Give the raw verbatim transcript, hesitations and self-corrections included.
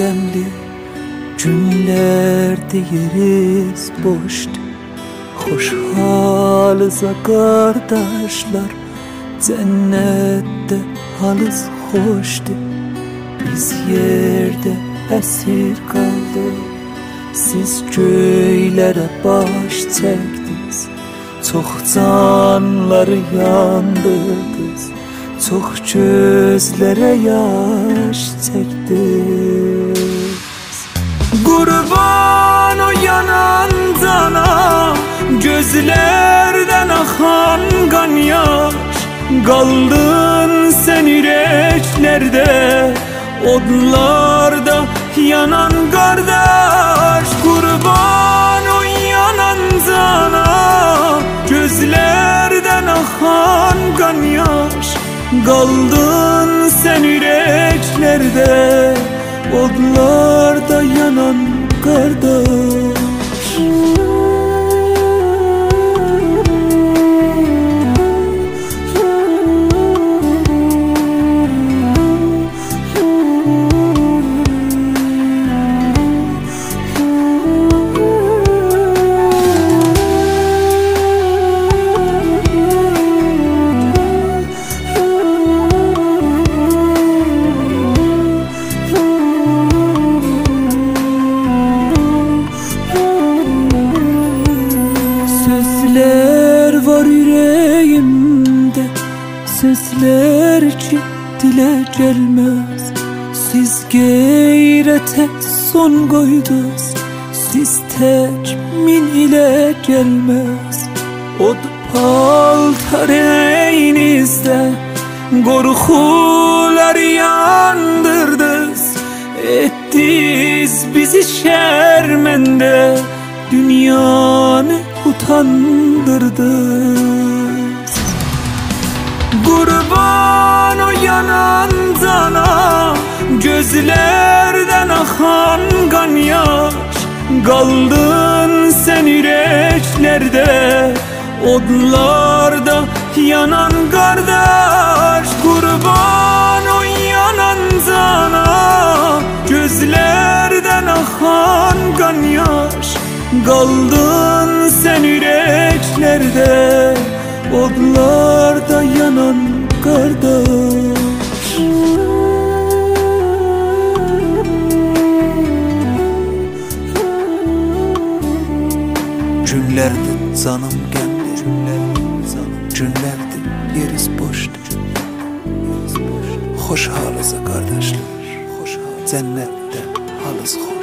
elemli günler deyiriz boşdu. Hoş halıza kardeşler, cennette halız hoşdu. Biz yerde esir kaldık, siz göylere baş çektiniz. Çok canları yandırdınız, çok gözlere yaş çektiniz. Kurban o yanan cana, gözlerden akan kan yaş. Kaldın sen yüreklerde, odlarda yanan kardeş. Kurban o yanan cana, gözlerden akan kan yaş. Kaldın sen yüreklerde, odlarda yanan kardeş. Sözler var yüreğimde, sözler ki dile gelmez. Siz gayrete son koydunuz, siz tekmin ile gelmez. Od paltar eynizde korkular yandırdınız. Ettiz bizi şermende, dünyanı utandırdınız. Kurban o yanan cana, gözlerden akan kan yaş. Kaldın sen yüreklerde, odlarda yanan kardeş. Kurban o yanan cana, gözlerden akan kan yaş. Kaldın sen yüreklerde, odlarda yanan kardeş. Günlerdi canım geldi, günlerdi yeriz boştu. Hoş halıza kardeşler, cennette halız hoş.